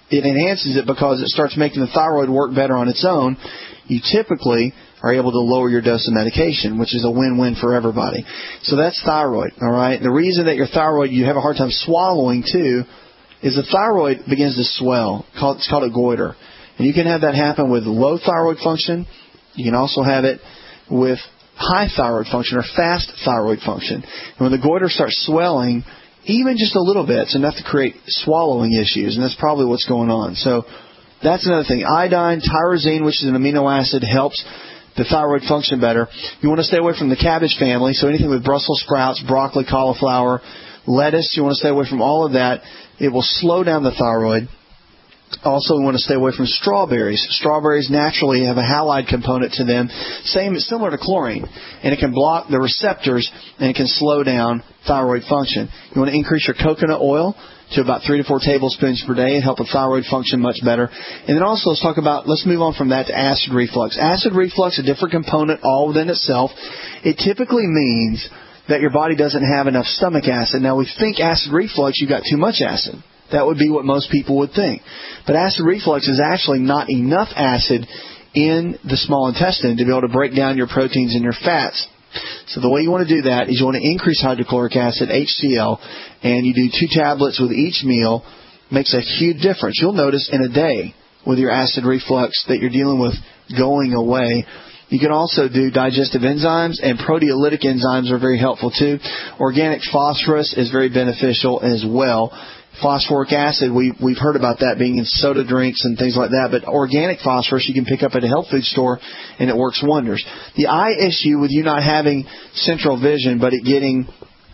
it enhances it because it starts making the thyroid work better on its own. You typically are able to lower your dose of medication, which is a win-win for everybody. So that's thyroid, all right? The reason that your thyroid, you have a hard time swallowing, too, is the thyroid begins to swell. It's called a goiter. And you can have that happen with low thyroid function. You can also have it with high thyroid function or fast thyroid function. And when the goiter starts swelling, even just a little bit, it's enough to create swallowing issues, and that's probably what's going on. So that's another thing. Iodine, tyrosine, which is an amino acid, helps the thyroid function better. You want to stay away from the cabbage family, so anything with Brussels sprouts, broccoli, cauliflower, lettuce, you want to stay away from all of that. It will slow down the thyroid. Also, we want to stay away from strawberries. Strawberries naturally have a halide component to them, same similar to chlorine, and it can block the receptors and it can slow down thyroid function. You want to increase your coconut oil to about three to four tablespoons per day and help with thyroid function much better. And then also let's talk about, let's move on from that to acid reflux. Acid reflux, a different component all within itself. It typically means that your body doesn't have enough stomach acid. Now, we think acid reflux, you've got too much acid. That would be what most people would think. But acid reflux is actually not enough acid in the small intestine to be able to break down your proteins and your fats. So the way you want to do that is you want to increase hydrochloric acid, H C l, and you do two tablets with each meal. Makes a huge difference. You'll notice in a day with your acid reflux that you're dealing with going away. You can also do digestive enzymes, and proteolytic enzymes are very helpful too. Organic phosphorus is very beneficial as well. Phosphoric acid, we, we've heard about that being in soda drinks and things like that, but organic phosphorus you can pick up at a health food store, and it works wonders. The eye issue with you not having central vision, but it getting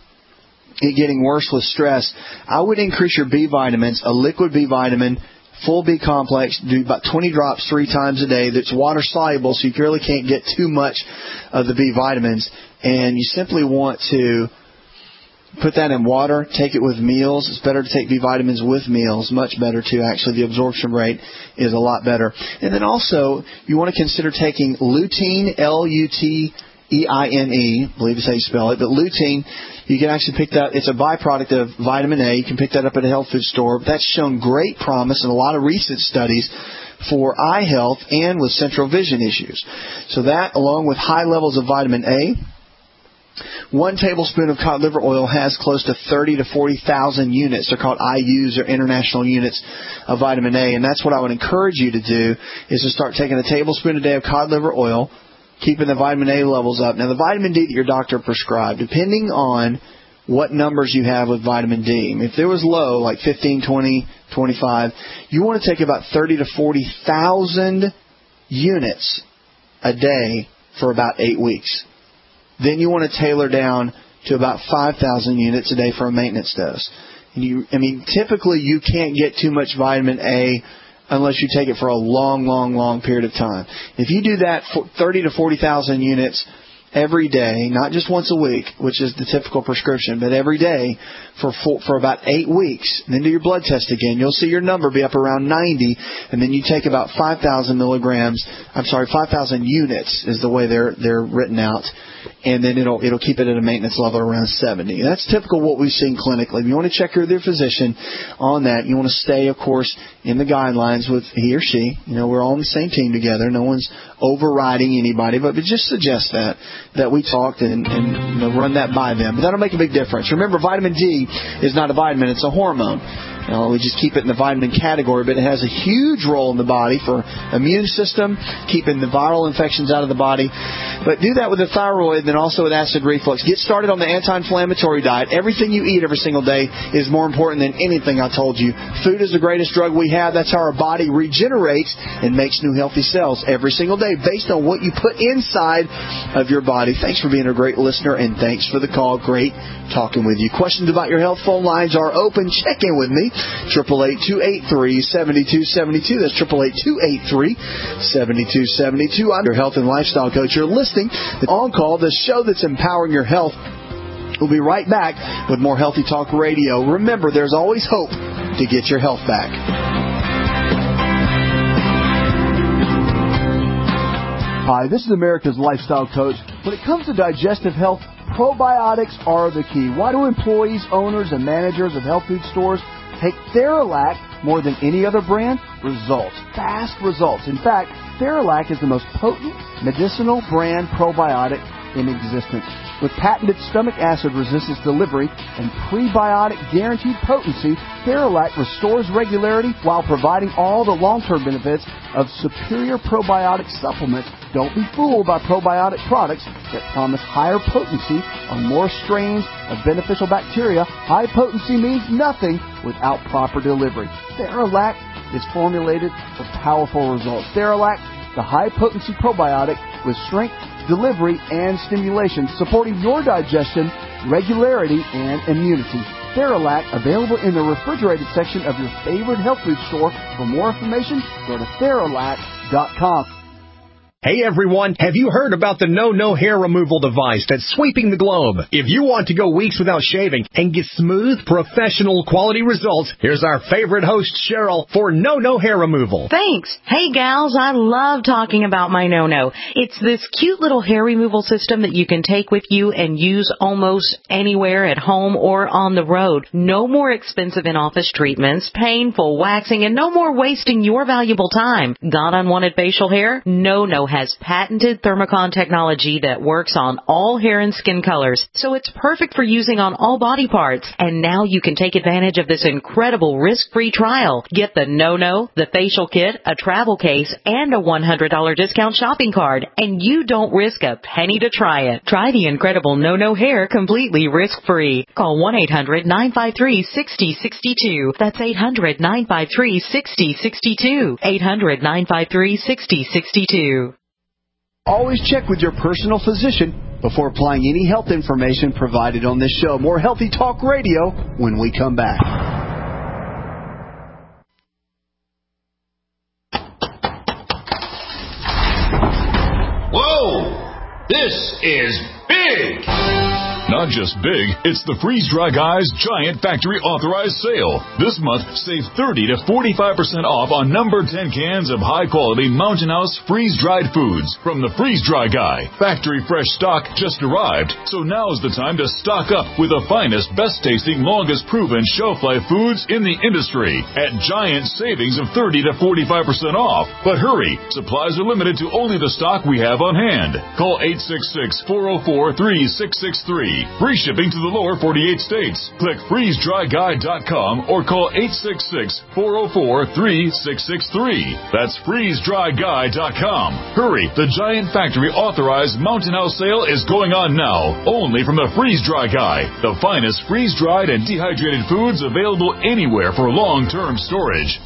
it getting worse with stress, I would increase your B vitamins, a liquid B vitamin, full B complex, do about twenty drops three times a day. That's water soluble, so you really can't get too much of the B vitamins, and you simply want to put that in water, take it with meals. It's better to take B vitamins with meals, much better too. Actually, the absorption rate is a lot better. And then also, you want to consider taking lutein, L U T E I N E, I believe is how you spell it, but lutein, you can actually pick that, it's a byproduct of vitamin A. You can pick that up at a health food store. That's shown great promise in a lot of recent studies for eye health and with central vision issues. So that, along with high levels of vitamin A, one tablespoon of cod liver oil has close to thirty to forty thousand units. They're called I U's, or international units of vitamin A. And that's what I would encourage you to do, is to start taking a tablespoon a day of cod liver oil, keeping the vitamin A levels up. Now, the vitamin D that your doctor prescribed, depending on what numbers you have with vitamin D. If there was low, like fifteen, twenty, twenty-five, you want to take about thirty to forty thousand units a day for about eight weeks. Then you want to tailor down to about five thousand units a day for a maintenance dose. And you, I mean, typically you can't get too much vitamin A unless you take it for a long, long, long period of time. If you do that for thirty to forty thousand units every day, not just once a week, which is the typical prescription, but every day for for, for about eight weeks, and then do your blood test again, you'll see your number be up around ninety, and then you take about five thousand milligrams, I'm sorry, five thousand units is the way they're they're written out, and then it'll it'll keep it at a maintenance level around seventy. That's typical what we've seen clinically. You want to check with your physician on that. You want to stay, of course, in the guidelines with he or she. You know, we're all on the same team together. No one's overriding anybody, but, but just suggest that, that we talked and, and you know, run that by them. But that'll make a big difference. Remember, vitamin D is not a vitamin, it's a hormone. You know, we just keep it in the vitamin category, but it has a huge role in the body for immune system, keeping the viral infections out of the body. But do that with the thyroid, then also with acid reflux. Get started on the anti-inflammatory diet. Everything you eat every single day is more important than anything I told you. Food is the greatest drug we have. That's how our body regenerates and makes new healthy cells every single day based on what you put inside of your body. Thanks for being a great listener, and thanks for the call. Great talking with you. Questions about your health? Phone lines are open. Check in with me. eight eight eight, two eight three, seven two seven two. That's eight eight eight, two eight three, seven two seven two. I'm your health and lifestyle coach. You're listening to On Call, the show that's empowering your health. We'll be right back with more Healthy Talk Radio. Remember, there's always hope to get your health back. Hi, this is America's Lifestyle Coach. When it comes to digestive health, probiotics are the key. Why do employees, owners, and managers of health food stores take Theralac more than any other brand? Results. Fast results. In fact, Theralac is the most potent medicinal brand probiotic in existence. With patented stomach acid resistance delivery and prebiotic guaranteed potency, Theralac restores regularity while providing all the long-term benefits of superior probiotic supplements. Don't be fooled by probiotic products that promise higher potency on more strains of beneficial bacteria. High potency means nothing without proper delivery. Theralac is formulated for powerful results. Theralac, the high-potency probiotic with strength, delivery, and stimulation, supporting your digestion, regularity, and immunity. Theralac, available in the refrigerated section of your favorite health food store. For more information, go to Theralac dot com. Hey everyone, have you heard about the No No hair removal device that's sweeping the globe? If you want to go weeks without shaving and get smooth, professional quality results, here's our favorite host, Cheryl, for No No hair removal. Thanks. Hey gals, I love talking about my No No. It's this cute little hair removal system that you can take with you and use almost anywhere at home or on the road. No more expensive in-office treatments, painful waxing, and no more wasting your valuable time. Got unwanted facial hair? No No has patented Thermocon technology that works on all hair and skin colors, so it's perfect for using on all body parts. And now you can take advantage of this incredible risk-free trial. Get the No No, the facial kit, a travel case, and a one hundred dollars discount shopping card, and you don't risk a penny to try it. Try the incredible No No hair completely risk-free. Call one eight hundred nine five three six zero six two. That's eight hundred nine five three six zero six two. eight hundred nine five three six zero six two. Always check with your personal physician before applying any health information provided on this show. More Healthy Talk Radio when we come back. Whoa! This is big! Not just big, it's the Freeze Dry Guys Giant Factory Authorized Sale. This month, save thirty to forty-five percent off on number ten cans of high-quality Mountain House freeze-dried foods from the Freeze Dry Guy. Factory fresh stock just arrived, so now's the time to stock up with the finest, best-tasting, longest-proven shelf-life foods in the industry at giant savings of thirty to forty-five percent off. But hurry, supplies are limited to only the stock we have on hand. Call eight six six, four oh four, three six six three. Free shipping to the lower forty-eight states. Click freeze dry guy dot com or call eight six six, four oh four, three six six three. That's freeze dry guy dot com. Hurry, the Giant Factory Authorized Mountain House Sale is going on now, only from the Freeze Dry Guy, the finest freeze-dried and dehydrated foods available anywhere for long-term storage.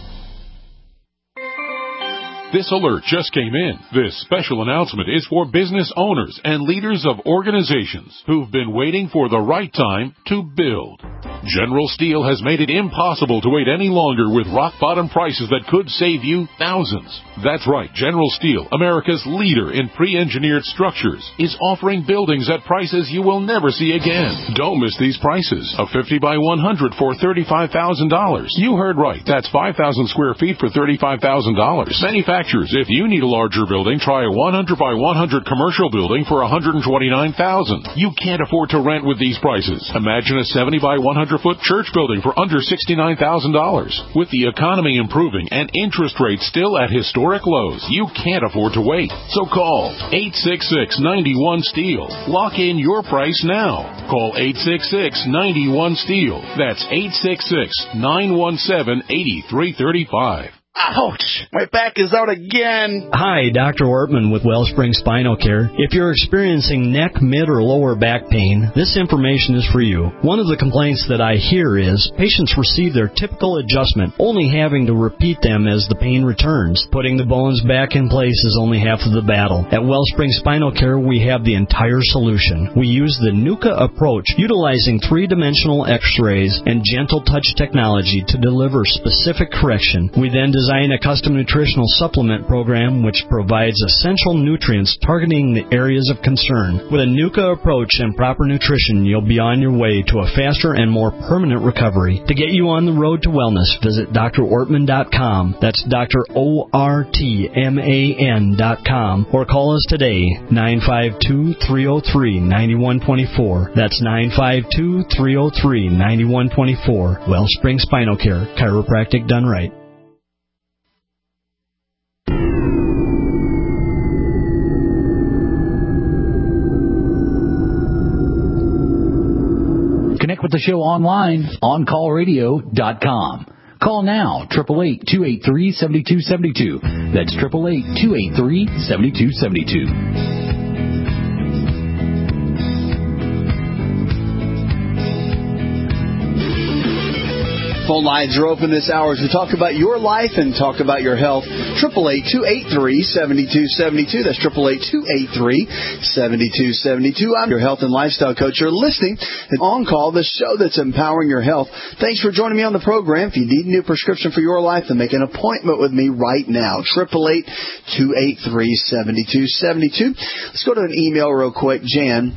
This alert just came in. This special announcement is for business owners and leaders of organizations who've been waiting for the right time to build. General Steel has made it impossible to wait any longer with rock-bottom prices that could save you thousands. That's right, General Steel, America's leader in pre-engineered structures, is offering buildings at prices you will never see again. Don't miss these prices. A fifty by one hundred for thirty-five thousand dollars. You heard right. That's five thousand square feet for thirty-five thousand dollars. Manufacturers, if you need a larger building, try a one hundred by one hundred commercial building for one hundred twenty-nine thousand dollars. You can't afford to rent with these prices. Imagine a seventy by one hundred foot church building for under sixty-nine thousand dollars. With the economy improving and interest rates still at historic lows, you can't afford to wait. So call eight six six, nine one, STEEL. Lock in your price now. Call eight six six, nine one, STEEL. That's eight six six, nine one seven, eight three three five. Ouch! My back is out again! Hi, Doctor Ortman with Wellspring Spinal Care. If you're experiencing neck, mid, or lower back pain, this information is for you. One of the complaints that I hear is patients receive their typical adjustment, only having to repeat them as the pain returns. Putting the bones back in place is only half of the battle. At Wellspring Spinal Care, we have the entire solution. We use the NUCA approach, utilizing three-dimensional x-rays and gentle touch technology to deliver specific correction. We then design design a custom nutritional supplement program which provides essential nutrients targeting the areas of concern. With a NUCA approach and proper nutrition, you'll be on your way to a faster and more permanent recovery. To get you on the road to wellness, visit D R ortman dot com. That's D R O R T M A N dot com. Or call us today, nine five two, three oh three, nine one two four. That's nine five two, three oh three, nine one two four. Wellspring Spinal Care, chiropractic done right. Connect with the show online, on call radio dot com. Call now, eight eight eight, two eight three, seven two seven two. That's eight eight eight, two eight three, seven two seven two. Phone lines are open this hour as we talk about your life and talk about your health. eight eight eight, two eight three, seven two seven two. That's eight eight eight, two eight three, seven two seven two. I'm your health and lifestyle coach. You're listening to On Call, the show that's empowering your health. Thanks for joining me on the program. If you need a new prescription for your life, then make an appointment with me right now. eight eight eight, two eight three, seven two seven two. Let's go to an email real quick. Jan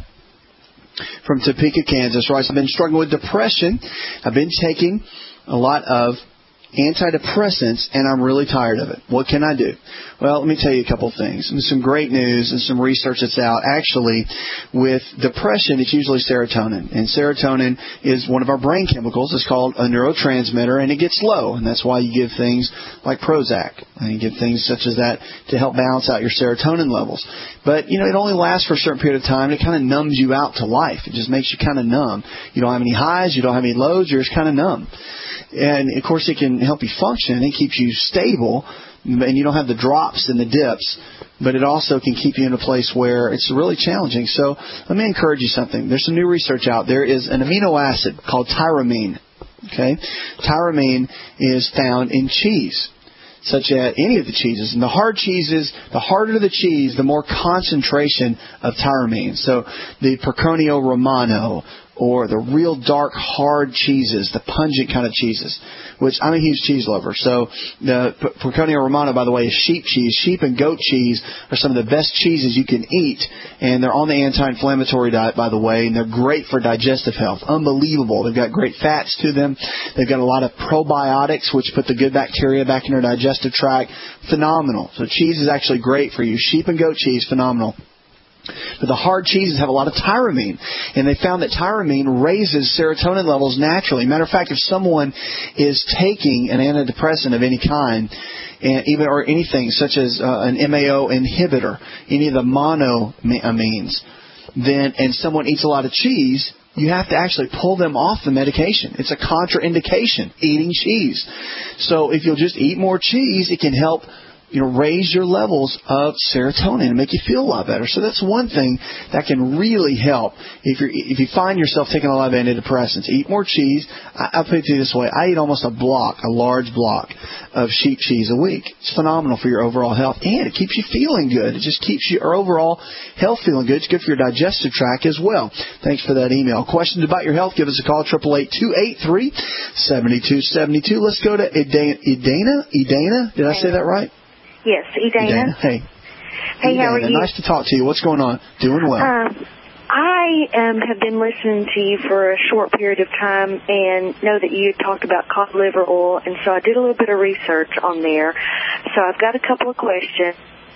from Topeka, Kansas writes, I've been struggling with depression. I've been taking a lot of antidepressants, and I'm really tired of it. What can I do? Well, let me tell you a couple things. There's some great news and some research that's out. Actually, with depression, it's usually serotonin. And serotonin is one of our brain chemicals. It's called a neurotransmitter, and it gets low. And that's why you give things like Prozac. And you give things such as that to help balance out your serotonin levels. But, you know, it only lasts for a certain period of time. It kind of numbs you out to life. It just makes you kind of numb. You don't have any highs. You don't have any lows. You're just kind of numb. And, of course, it can help you function. It keeps you stable, and you don't have the drops and the dips. But it also can keep you in a place where it's really challenging. So let me encourage you something. There's some new research out. There is an amino acid called tyramine. Okay? Tyramine is found in cheese, such as any of the cheeses. And the hard cheeses, the harder the cheese, the more concentration of tyramine. So the Pecorino Romano, or the real dark, hard cheeses, the pungent kind of cheeses, which I'm a huge cheese lover. So the Pecorino Romano, by the way, is sheep cheese. Sheep and goat cheese are some of the best cheeses you can eat, and they're on the anti-inflammatory diet, by the way, and they're great for digestive health. Unbelievable. They've got great fats to them. They've got a lot of probiotics, which put the good bacteria back in your digestive tract. Phenomenal. So cheese is actually great for you. Sheep and goat cheese, phenomenal. But the hard cheeses have a lot of tyramine, and they found that tyramine raises serotonin levels naturally. Matter of fact, if someone is taking an antidepressant of any kind, and even or anything such as uh, an M A O inhibitor, any of the monoamines, then and someone eats a lot of cheese, you have to actually pull them off the medication. It's a contraindication, eating cheese. So if you'll just eat more cheese, it can help, you know, raise your levels of serotonin and make you feel a lot better. So that's one thing that can really help if you if you find yourself taking a lot of antidepressants. Eat more cheese. I, I'll put it to you this way. I eat almost a block, a large block of sheep cheese a week. It's phenomenal for your overall health, and it keeps you feeling good. It just keeps your overall health feeling good. It's good for your digestive tract as well. Thanks for that email. Questions about your health, give us a call, eight eight eight, two eight three, seven two seven two. Let's go to Idana. Idana? Idana? Did I say that right? Yes, Idana. Hey. Hey, Idana, how are you? Nice to talk to you. What's going on? Doing well. Um, I um, have been listening to you for a short period of time and know that you talked about cod liver oil, and so I did a little bit of research on there. So I've got a couple of questions.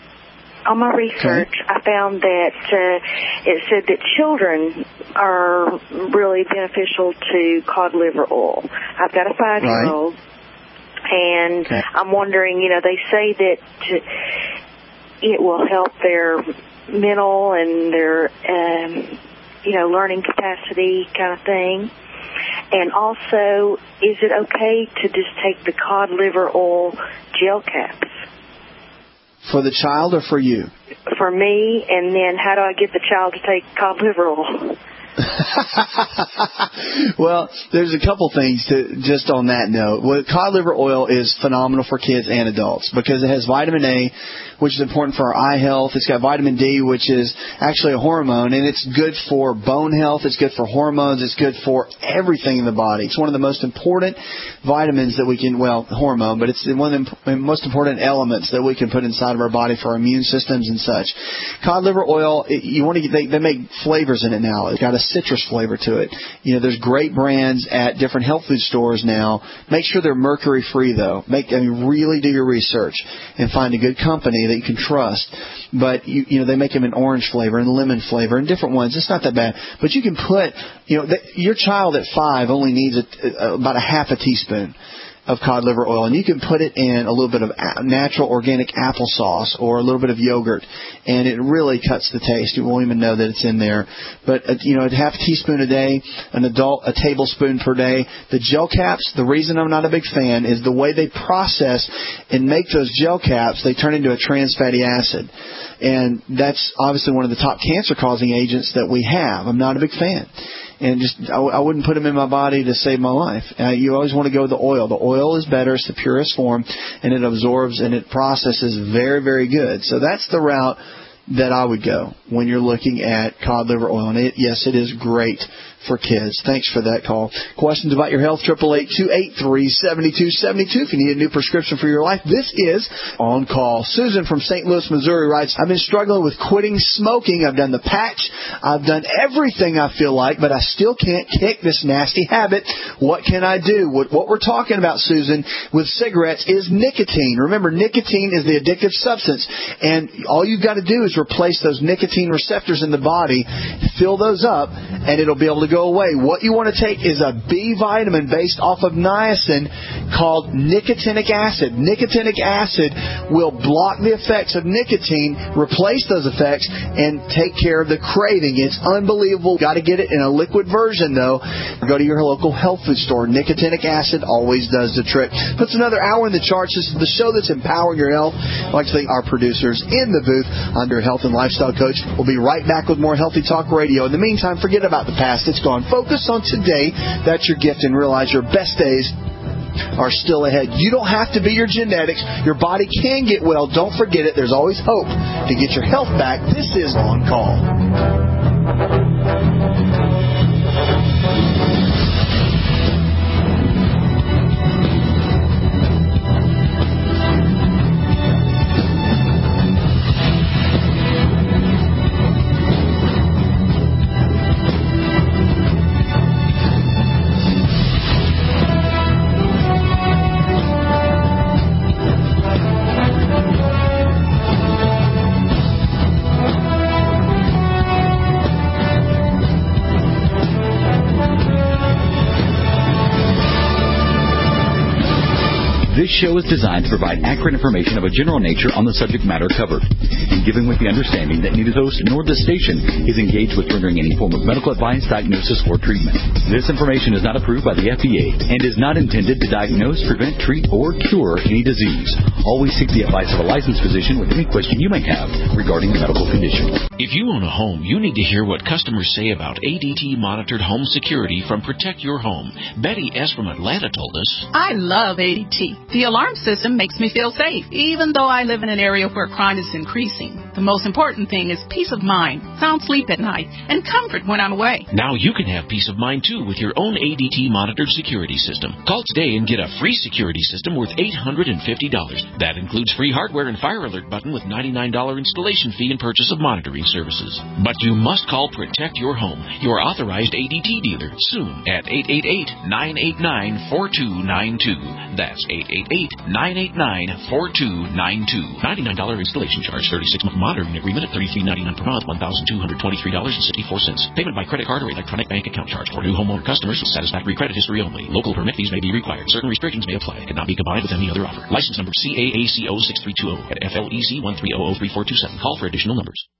On my research, okay. I found that uh, it said that children are really beneficial to cod liver oil. I've got a five-year-old. Right. And okay. I'm wondering, you know, they say that it will help their mental and their, um, you know, learning capacity kind of thing. And also, is it okay to just take the cod liver oil gel caps? For the child or for you? for me? And then how do I get the child to take cod liver oil? Well, there's a couple things to, just on that note. Well, cod liver oil is phenomenal for kids and adults because it has vitamin A, which is important for our eye health. It's got vitamin D, which is actually a hormone, and it's good for bone health. It's good for hormones. It's good for everything in the body. It's one of the most important vitamins that we can, well, hormone, but it's one of the most important elements that we can put inside of our body for our immune systems and such. Cod liver oil, you want to get, they, they make flavors in it now. It's got a citrus flavor to it. You know, there's great brands at different health food stores now. Make sure they're mercury free though. Make, I mean, really do your research and find a good company that you can trust. But you, you know, they make them in orange flavor and lemon flavor and different ones. It's not that bad. But you can put, you know, the, your child at five only needs a, a, about a half a teaspoon of cod liver oil, and you can put it in a little bit of natural organic applesauce or a little bit of yogurt, and it really cuts the taste. You won't even know that it's in there. But, uh, you know, a half a teaspoon a day, an adult, a tablespoon per day. The gel caps, the reason I'm not a big fan is the way they process and make those gel caps, they turn into a trans fatty acid. And that's obviously one of the top cancer-causing agents that we have. I'm not a big fan. And just, I, I wouldn't put them in my body to save my life. Uh, you always want to go with the oil. The oil is better. It's the purest form, and it absorbs and it processes very, very good. So that's the route that I would go when you're looking at cod liver oil. And it, yes, it is great for kids. Thanks for that call. Questions about your health, eight eight eight, two eight three, seven two seven two. If you need a new prescription for your life, this is On Call. Susan from Saint Louis, Missouri writes, I've been struggling with quitting smoking. I've done the patch. I've done everything I feel like, but I still can't kick this nasty habit. What can I do? What, what we're talking about, Susan, with cigarettes is nicotine. Remember, nicotine is the addictive substance, and all you've got to do is replace those nicotine receptors in the body, fill those up, and it'll be able to go away. What you want to take is a B vitamin based off of niacin called nicotinic acid. Nicotinic acid will block the effects of nicotine, replace those effects, and take care of the craving. It's unbelievable. Got to get it in a liquid version, though. Go to your local health food store. Nicotinic acid always does the trick. Puts another hour in the charts. This is the show that's empowering your health. I'd like to thank our producers in the booth under Health and Lifestyle Coach. We'll be right back with more Healthy Talk Radio. In the meantime, forget about the past. It's gone. Focus on today. That's your gift, and realize your best days are still ahead. You don't have to be your genetics. Your body can get well. Don't forget it. There's always hope to get your health back. This is On Call. This show is designed to provide accurate information of a general nature on the subject matter covered, and given with the understanding that neither the host nor the station is engaged with rendering any form of medical advice, diagnosis, or treatment. This information is not approved by the F D A and is not intended to diagnose, prevent, treat, or cure any disease. Always seek the advice of a licensed physician with any question you may have regarding a medical condition. If you own a home, you need to hear what customers say about A D T-monitored home security from Protect Your Home. Betty S. from Atlanta told us, I love A D T. The alarm system makes me feel safe, even though I live in an area where crime is increasing. The most important thing is peace of mind, sound sleep at night, and comfort when I'm away. Now you can have peace of mind, too, with your own A D T-monitored security system. Call today and get a free security system worth eight hundred fifty dollars. That includes free hardware and fire alert button with ninety-nine dollars installation fee and purchase of monitoring services. But you must call Protect Your Home, your authorized A D T dealer, soon at eight eight eight, nine eight nine, four two nine two. That's eight eight eight, nine eight nine, four two nine two. ninety-nine dollars installation charge, thirty-six month monitoring agreement at thirty-three ninety-nine per month, one thousand two hundred twenty-three dollars and sixty-four cents. Payment by credit card or electronic bank account charge for new homeowner customers with satisfactory credit history only. Local permit fees may be required. Certain restrictions may apply. Cannot be combined with any other offer. License number C A A C O six three two zero at F L E C one three zero zero three four two seven. Call for additional numbers.